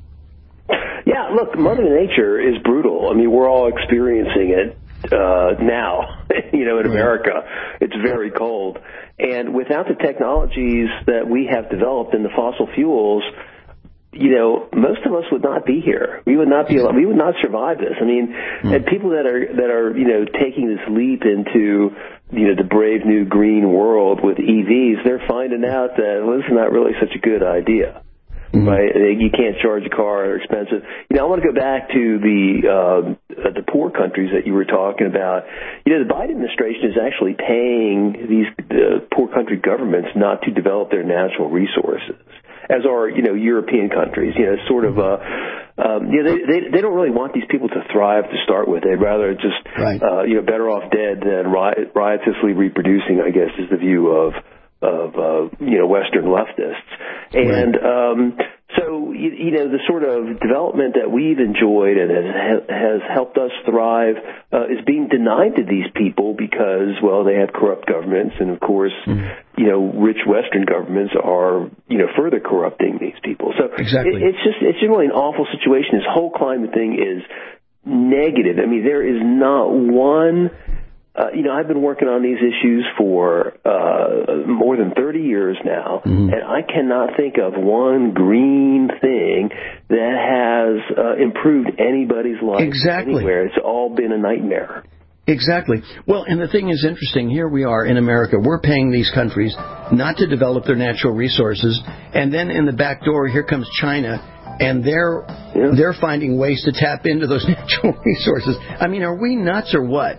Yeah, look, Mother Nature is brutal. I mean, we're all experiencing it uh, now, you know, in America. It's very cold. And without the technologies that we have developed in the fossil fuels, you know, most of us would not be here. We would not be. We would not survive this. I mean, mm. and people that are that are you know taking this leap into you know the brave new green world with E Vs, they're finding out that well, this is not really such a good idea. Mm-hmm. Right? You can't charge a car; they're expensive. You know, I want to go back to the uh, the poor countries that you were talking about. You know, the Biden administration is actually paying these uh, poor country governments not to develop their natural resources, as are, you know, European countries. You know, sort of, uh, um, you know, they, they they don't really want these people to thrive to start with. They'd rather just, right. uh, you know, better off dead than riot, riotously reproducing, I guess, is the view of, of uh, you know, Western leftists. And um, so, you, you know, the sort of development that we've enjoyed and has, has helped us thrive uh, is being denied to these people because, well, they have corrupt governments, and of course, mm. you know, rich Western governments are, you know, further corrupting these people. So
exactly.
it, it's just, it's really an awful situation. This whole climate thing is negative. I mean, there is not one. Uh, you know, I've been working on these issues for uh, more than thirty years now, mm-hmm. and I cannot think of one green thing that has uh, improved anybody's life
exactly.
anywhere. It's all been a nightmare.
Exactly. Well, and the thing is interesting. Here we are in America. We're paying these countries not to develop their natural resources, and then in the back door, here comes China, and they're yeah. they're finding ways to tap into those natural resources. I mean, are we nuts or what?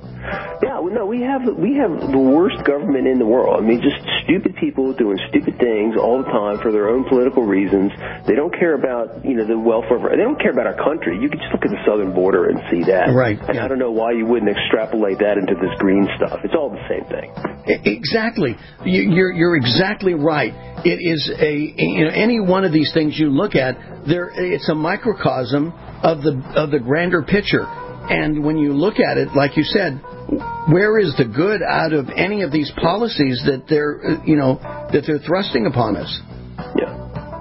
Yeah, well, no, we have we have the worst government in the world. I mean, just stupid people doing stupid things all the time for their own political reasons. They don't care about, you know, the welfare of our, they don't care about our country. You can just look at the southern border and see that.
Right.
And
yeah.
I don't know why you wouldn't extrapolate that into this green stuff. It's all the same thing.
Exactly. You're you're exactly right. It is a you know any one of these things you look at, there it's a microcosm of the of the grander picture. And when you look at it, like you said, where is the good out of any of these policies that they're, you know, that they're thrusting upon us?
Yeah.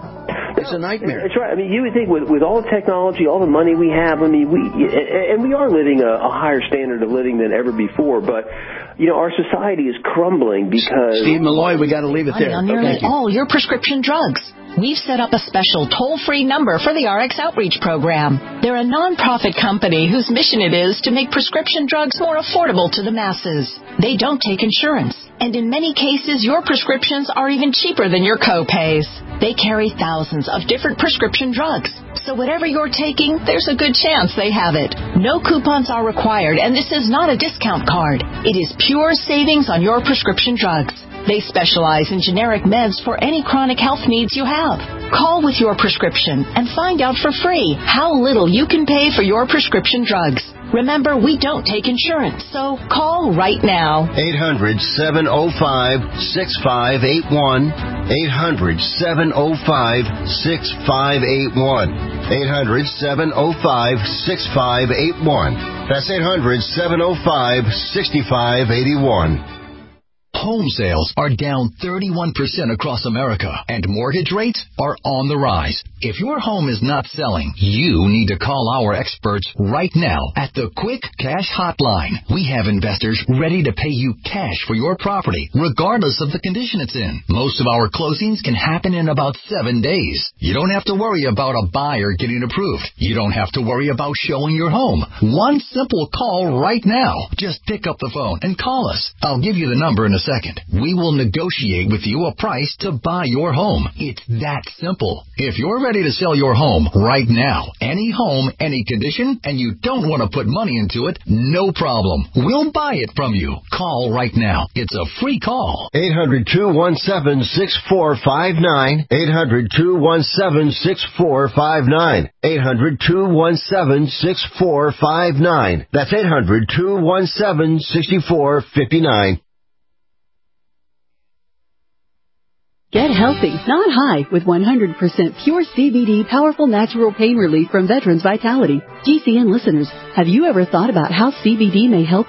It's a nightmare.
That's right. I mean, you would think with, with all the technology, all the money we have, I mean, we, and we are living a, a higher standard of living than ever before, but, you know, our society is crumbling because...
Steve Malloy, we got to leave it there.
On nearly all your prescription drugs. We've set up a special toll-free number for the R X Outreach Program. They're a nonprofit company whose mission it is to make prescription drugs more affordable to the masses. They don't take insurance, and in many cases, your prescriptions are even cheaper than your co-pays. They carry thousands of different prescription drugs, so whatever you're taking, there's a good chance they have it. No coupons are required, and this is not a discount card. It is pure savings on your prescription drugs. They specialize in generic meds for any chronic health needs you have. Call with your prescription and find out for free how little you can pay for your prescription drugs. Remember, we don't take insurance, so call right now.
eight hundred, seven oh five, six five eight one. eight hundred, seven oh five, six five eight one. eight hundred, seven oh five, six five eight one. That's eight hundred, seven oh five, six five eight one.
Home sales are down thirty-one percent across America, and mortgage rates are on the rise. If your home is not selling, you need to call our experts right now at the Quick Cash Hotline. We have investors ready to pay you cash for your property, regardless of the condition it's in. Most of our closings can happen in about seven days. You don't have to worry about a buyer getting approved. You don't have to worry about showing your home. One simple call right now. Just pick up the phone and call us. I'll give you the number in a second. We will negotiate with you a price to buy your home. It's that simple. If you're ready to sell your home right now, any home, any condition, and you don't want to put money into it, no problem. We'll buy it from you. Call right now. It's a free call.
eight hundred, two one seven, six four five nine. eight hundred, two one seven, six four five nine. eight hundred, two one seven, six four five nine. That's eight hundred, two one seven, six four five nine.
Get healthy, not high, with one hundred percent pure C B D powerful natural pain relief from Veterans Vitality. G C N listeners, have you ever thought about how C B D may help you?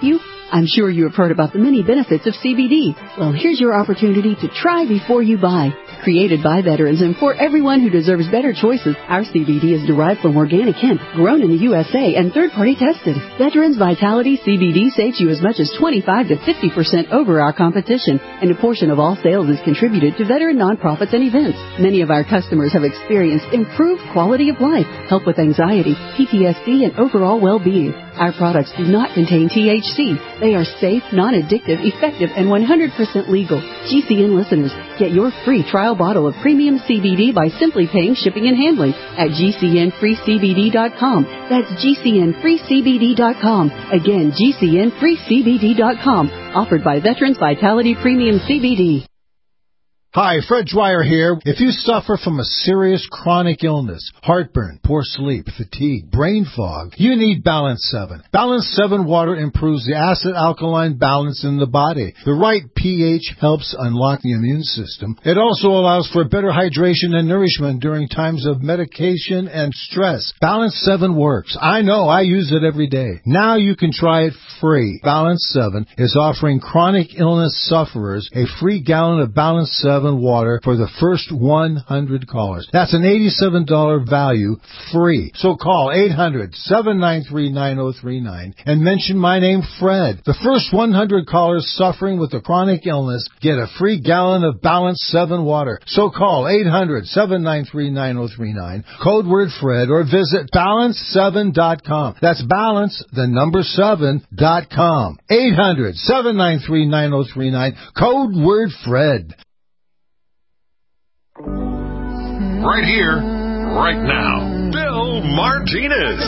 I'm sure you have heard about the many benefits of C B D. Well, here's your opportunity to try before you buy. Created by veterans and for everyone who deserves better choices, our C B D is derived from organic hemp, grown in the U S A and third-party tested. Veterans Vitality C B D saves you as much as twenty-five to fifty percent over our competition, and a portion of all sales is contributed to veteran nonprofits and events. Many of our customers have experienced improved quality of life, help with anxiety, P T S D, and overall well-being. Our products do not contain T H C. They are safe, non-addictive, effective, and one hundred percent legal. G C N listeners, get your free trial bottle of premium C B D by simply paying shipping and handling at G C N free C B D dot com. That's G C N free C B D dot com. Again, G C N free C B D dot com. Offered by Veterans Vitality Premium C B D.
Hi, Fred Dwyer here. If you suffer from a serious chronic illness, heartburn, poor sleep, fatigue, brain fog, you need Balance seven. Balance seven water improves the acid-alkaline balance in the body. The right pH helps unlock the immune system. It also allows for better hydration and nourishment during times of medication and stress. Balance seven works. I know, I use it every day. Now you can try it free. Balance seven is offering chronic illness sufferers a free gallon of Balance seven water for the first one hundred callers. That's an eighty-seven dollars value free. So call eight hundred, seven nine three, nine zero three nine and mention my name, Fred. The first one hundred callers suffering with a chronic illness get a free gallon of Balance seven water. So call eight hundred, seven nine three, nine zero three nine, code word Fred, or visit balance seven dot com. That's balance, the number seven dot com. eight hundred, seven nine three, nine zero three nine, code word Fred.
Right here, right now, Bill Martinez.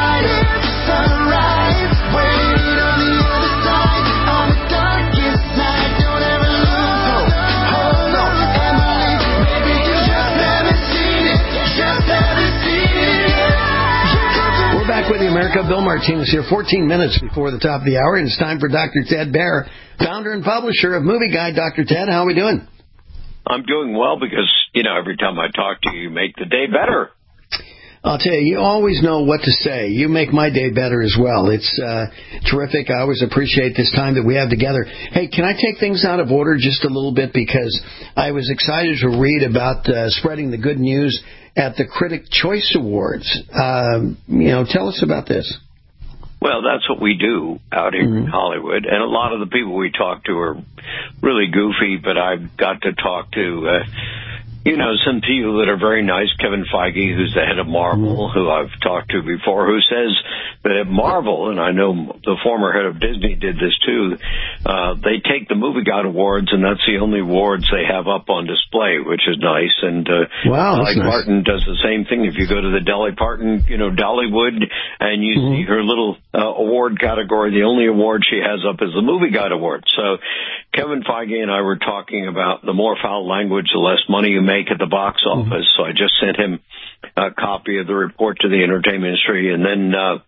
We're back with you, America. Bill Martinez here, fourteen minutes before the top of the hour, and it's time for Doctor Ted Baehr, founder and publisher of Movie Guide. Doctor Ted, how are we doing?
I'm doing well because, you know, every time I talk to you, you make the day better.
I'll tell you, you always know what to say. You make my day better as well. It's uh, terrific. I always appreciate this time that we have together. Hey, can I take things out of order just a little bit? Because I was excited to read about uh, spreading the good news at the Critic Choice Awards. Um, you know, tell us about this.
Well, that's what we do out here mm-hmm. in Hollywood. And a lot of the people we talk to are really goofy, but I've got to talk to, uh, you know, some people that are very nice. Kevin Feige, who's the head of Marvel, mm-hmm. who I've talked to before, who says that at Marvel, and I know the former head of Disney did this too, uh, they take the Movie Guide Awards, and that's the only awards they have up on display, which is nice. And uh,
wow,
Dolly
nice.
Parton does the same thing. If you go to the Dolly Parton, you know, Dollywood, and you mm-hmm. see her little uh, award category, the only award she has up is the Movie Guide Award. So Kevin Feige and I were talking about the more foul language, the less money you make at the box office. Mm-hmm. So I just sent him a copy of the report to the entertainment industry. And then, uh,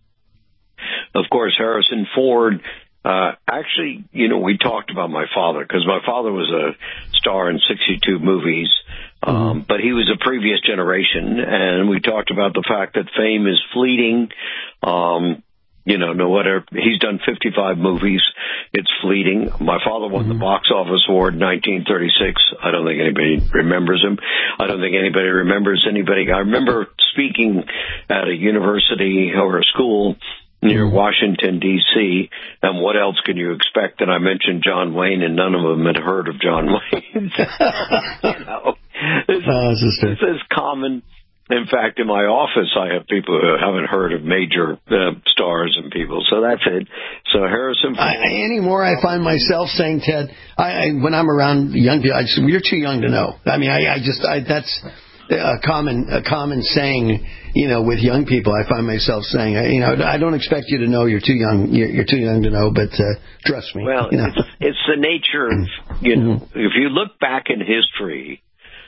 of course, Harrison Ford, uh, actually, you know, we talked about my father because my father was a star in sixty-two movies, um, mm-hmm. but he was a previous generation. And we talked about the fact that fame is fleeting. Um, You know, no whatever. He's done fifty-five movies. It's fleeting. My father won mm-hmm. the box office award in nineteen thirty-six. I don't think anybody remembers him. I don't think anybody remembers anybody. I remember speaking at a university or a school near mm-hmm. Washington, D C, and what else can you expect? And I mentioned John Wayne, and none of them had heard of John Wayne. you know, this,
uh,
this is common. In fact, in my office, I have people who haven't heard of major uh, stars and people. So that's it. So Harrison Ford.
I, anymore, I find myself saying, Ted, I, I, when I'm around young people, I just, you're too young to know. I mean, I, I just, I, that's a common, a common saying, you know, with young people. I find myself saying, you know, I don't expect you to know. You're too young. You're, you're too young to know. But uh, trust me.
Well,
you know.
it's, it's the nature of, you know, mm-hmm. if you look back in history,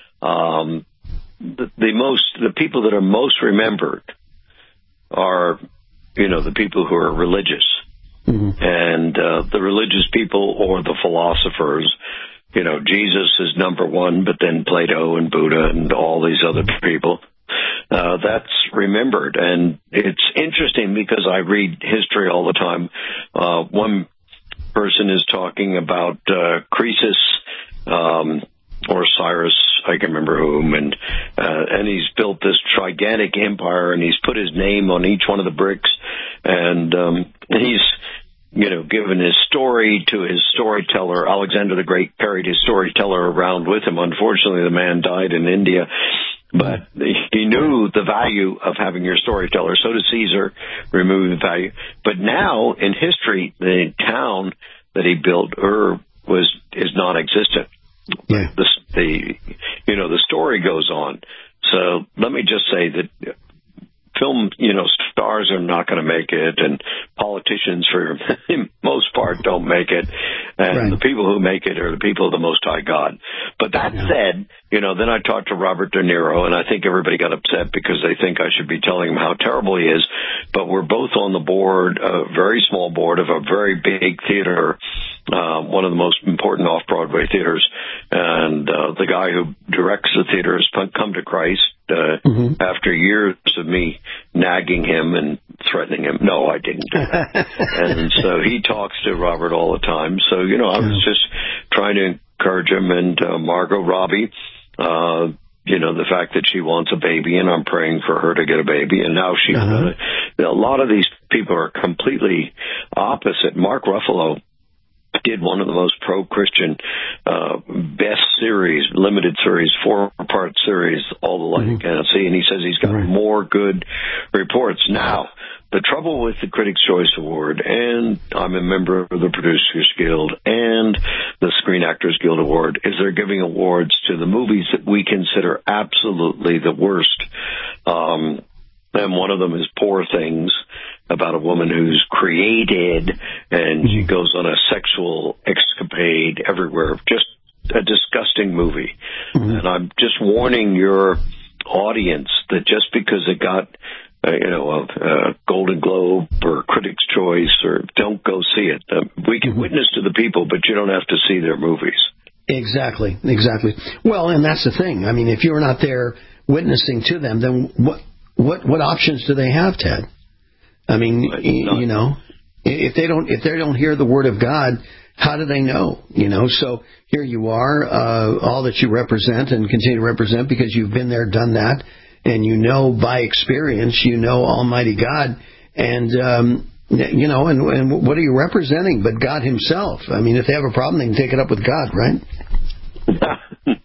um, The, the most, the people that are most remembered are, you know, the people who are religious, mm-hmm. and uh, the religious people or the philosophers. You know, Jesus is number one, but then Plato and Buddha and all these other people. Uh, that's remembered, and it's interesting because I read history all the time. Uh, one person is talking about uh, Croesus um, or Cyrus, I can remember whom, and uh, and he's built this gigantic empire, and he's put his name on each one of the bricks, and um, he's, you know, given his story to his storyteller. Alexander the Great carried his storyteller around with him. Unfortunately, the man died in India, but he knew the value of having your storyteller. So did Caesar, remove the value. But now, in history, the town that he built, Ur, was is non-existent.
Yeah.
The, the, you know, the story goes on. So let me just say that film, you know, stars are not going to make it, and politicians, for the most part, don't make it. And
right.
the people who make it are the people of the Most High God. But that yeah. said, you know, then I talked to Robert De Niro, and I think everybody got upset because they think I should be telling him how terrible he is. But we're both on the board, a very small board of a very big theater, uh, one of the most important off-Broadway theaters. And uh, the guy who directs the theater has come to Christ uh, mm-hmm. after years of me nagging him and threatening him. No, I didn't do that. And so he talks to Robert all the time. So, you know, I was just trying to encourage him. And uh, Margot Robbie, uh, you know, the fact that she wants a baby, and I'm praying for her to get a baby. And now she's uh-huh. gonna, a lot of these people are completely opposite. Mark Ruffalo did one of the most pro-Christian uh, best series, limited series, four-part series, All the Light mm-hmm. You Cannot See, and he says he's got right. more good reports. Now, the trouble with the Critics' Choice Award, and I'm a member of the Producers Guild and the Screen Actors Guild Award, is they're giving awards to the movies that we consider absolutely the worst. Um, and one of them is Poor Things, about a woman who's created, and she goes on a sexual escapade everywhere. Just a disgusting movie. Mm-hmm. And I'm just warning your audience that just because it got, uh, you know, a, a Golden Globe or Critics' Choice, or don't go see it. Uh, we can mm-hmm. witness to the people, but you don't have to see their movies.
Exactly, exactly. Well, and that's the thing. I mean, if you're not there witnessing to them, then what what what options do they have, Ted? I mean, you know, if they don't if they don't hear the word of God, how do they know? You know, so here you are, uh, all that you represent and continue to represent because you've been there, done that, and you know by experience, you know Almighty God, and um, you know, and, and what are you representing but God Himself? I mean, if they have a problem, they can take it up with God, right?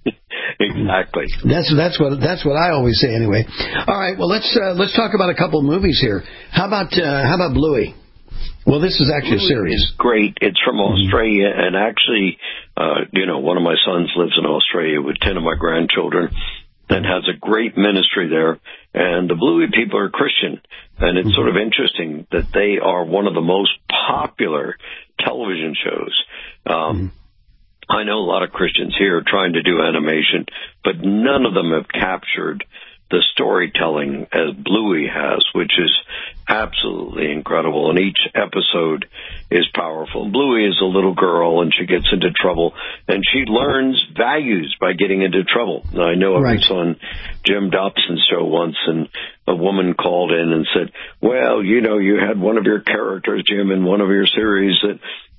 Exactly.
That's that's what that's what I always say anyway. All right, well let's uh, let's talk about a couple of movies here. How about uh, how about Bluey? Well, this is actually
Bluey
a series.
Is great. It's from Australia, mm-hmm. and actually, uh, you know, one of my sons lives in Australia with ten of my grandchildren, and has a great ministry there. And the Bluey people are Christian, and it's mm-hmm. sort of interesting that they are one of the most popular television shows. Um, mm-hmm. I know a lot of Christians here trying to do animation, but none of them have captured the storytelling as Bluey has, which is absolutely incredible. And each episode is powerful. Bluey is a little girl, and she gets into trouble, and she learns values by getting into trouble. Now, I know I was on Jim Dobson's show once, and a woman called in and said, well, you know, you had one of your characters, Jim, in one of your series that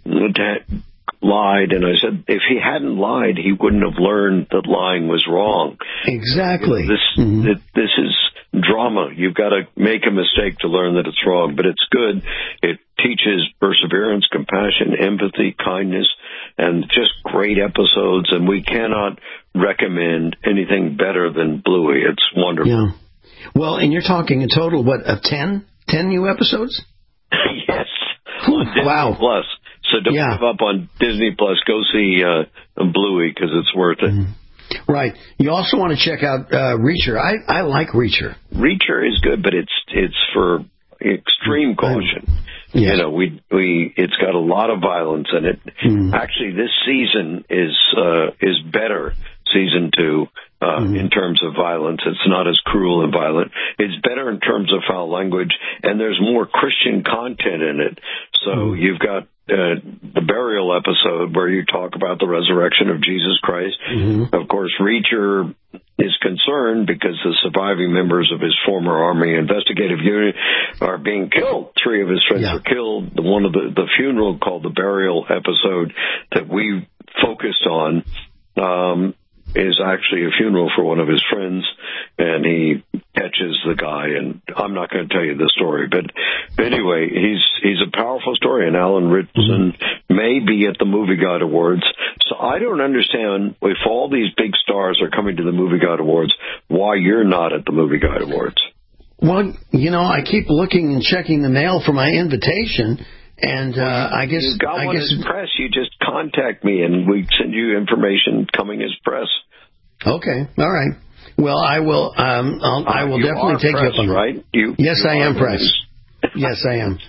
lied. And I said, if he hadn't lied, he wouldn't have learned that lying was wrong.
Exactly.
This
mm-hmm.
it, this is drama. You've got to make a mistake to learn that it's wrong, but it's good. It teaches perseverance, compassion, empathy, kindness, and just great episodes, and we cannot recommend anything better than Bluey. It's wonderful.
Yeah. Well, and you're talking in total, what, of ten? ten new episodes?
Yes. On Disney
wow.
Plus. So don't
yeah.
give up on Disney Plus. Go see uh, Bluey because it's worth it.
Mm-hmm. Right. You also want to check out uh, Reacher. I, I like Reacher.
Reacher is good, but it's it's for extreme caution. Yes. You know, we we it's got a lot of violence in it. Mm-hmm. Actually, this season is uh, is better. Season two. Uh, mm-hmm. In terms of violence, it's not as cruel and violent. It's better in terms of foul language, and there's more Christian content in it. So mm-hmm. you've got uh, the burial episode where you talk about the resurrection of Jesus Christ. Mm-hmm. Of course, Reacher is concerned because the surviving members of his former Army investigative unit are being killed. Three of his friends
Yeah.
were killed. The one of the, the funeral called the burial episode that we focused on um, is actually a funeral for one of his friends, and he catches the guy, and I'm not going to tell you the story, but anyway, he's he's a powerful story, and Alan Ritchson mm-hmm. may be at the Movie Guide Awards. So I don't understand, if all these big stars are coming to the Movie Guide Awards, why you're not at the Movie Guide Awards.
Well, you know, I keep looking and checking the mail for my invitation, and uh, I guess
you got
I
one
guess
as press. You just contact me, and we send you information coming as press.
Okay, all right. Well, I will. Um, I'll, I will
you
definitely take
press,
you up on that.
Right? You,
yes,
you
I am press.
press.
Yes, I am.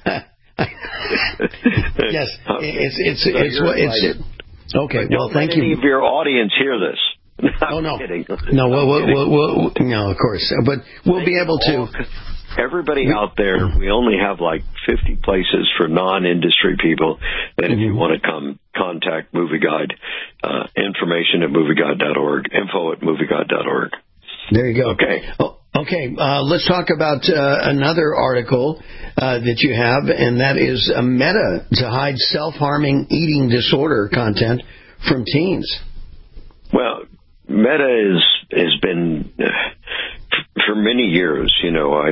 Yes, it's it's
so
it's what it's. Okay,
but
well,
don't
thank
let
you.
Any of your audience hear this?
Oh no,
kidding.
no, we'll, we'll, we'll, we'll, no, of course, but we'll be able to.
Everybody out there, we only have like fifty places for non-industry people. And if you want to come, contact Movie Guide. Uh, information at movie guide dot org. Info at movie guide dot org.
There you go.
Okay.
Oh, okay. Uh, let's talk about uh, another article uh, that you have, and that is a Meta to hide self-harming eating disorder content from teens.
Well, Meta is has been uh, for many years. You know, I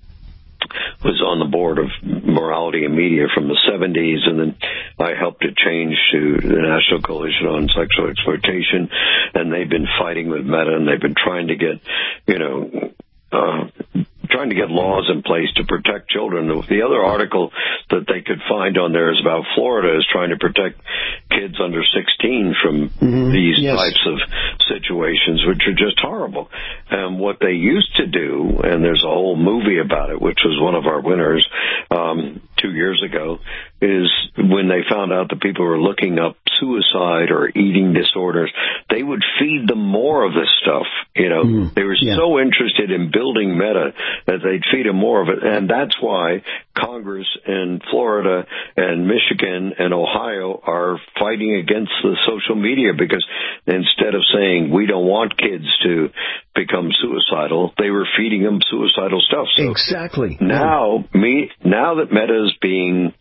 was on the board of Morality and Media from the seventies, and then I helped it change to the National Coalition on Sexual Exploitation, and they've been fighting with Meta, and they've been trying to get, you know, uh, trying to get laws in place to protect children. The other article that they could find on there is about Florida is trying to protect kids under sixteen from mm-hmm. these yes. types of situations, which are just horrible. And what they used to do, and there's a whole movie about it, which was one of our winners um, two years ago, is when they found out that people were looking up suicide or eating disorders, they would feed them more of this stuff. You know, mm, they were yeah. so interested in building Meta that they'd feed them more of it. And that's why Congress in Florida and Michigan and Ohio are fighting against the social media, because instead of saying we don't want kids to become suicidal, they were feeding them suicidal stuff. So
exactly.
Now, me, now that Meta is being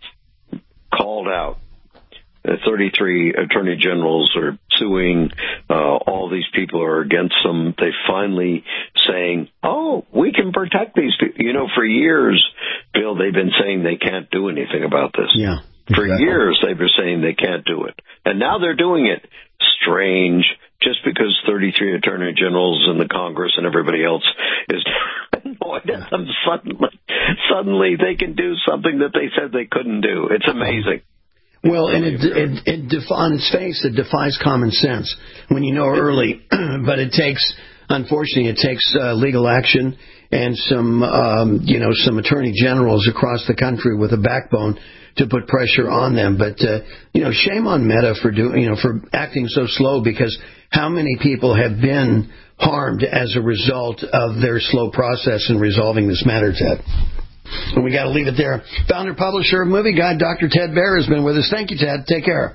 called out, Uh, thirty-three attorney generals are suing. Uh, all these people are against them. They finally saying, oh, we can protect these people. You know, for years, Bill, they've been saying they can't do anything about this.
Yeah.
For
exactly.
years, they've been saying they can't do it. And now they're doing it. Strange. Just because thirty-three attorney generals in the Congress and everybody else is annoyed at them, suddenly, suddenly they can do something that they said they couldn't do. It's amazing.
Well, and it, it, it def- on its face, it defies common sense when you know early. But it takes, unfortunately, it takes uh, legal action and some, um, you know, some attorney generals across the country with a backbone to put pressure on them. But uh, you know, shame on Meta for doing, you know, for acting so slow, because how many people have been harmed as a result of their slow process in resolving this matter, Ted? And we got to leave it there. Founder, publisher of Movie Guide, Doctor Ted Baehr has been with us. Thank you, Ted. Take care.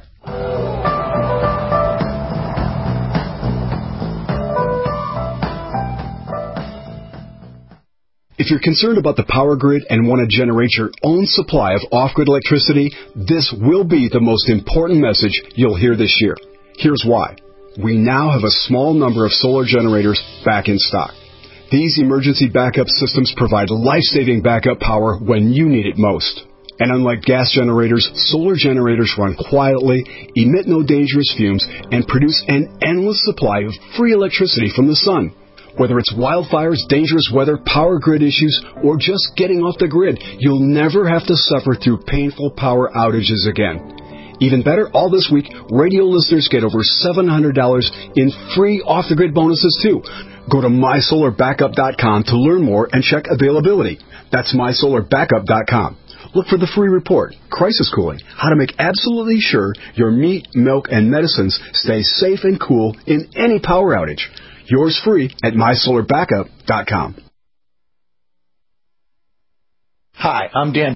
If you're concerned about the power grid and want to generate your own supply of off-grid electricity, this will be the most important message you'll hear this year. Here's why. We now have a small number of solar generators back in stock. These emergency backup systems provide life-saving backup power when you need it most. And unlike gas generators, solar generators run quietly, emit no dangerous fumes, and produce an endless supply of free electricity from the sun. Whether it's wildfires, dangerous weather, power grid issues, or just getting off the grid, you'll never have to suffer through painful power outages again. Even better, all this week, radio listeners get over seven hundred dollars in free off-the-grid bonuses, too. Go to my solar backup dot com to learn more and check availability. That's my solar backup dot com. Look for the free report, Crisis Cooling, how to make absolutely sure your meat, milk, and medicines stay safe and cool in any power outage. Yours free at my solar backup dot com.
Hi, I'm Dan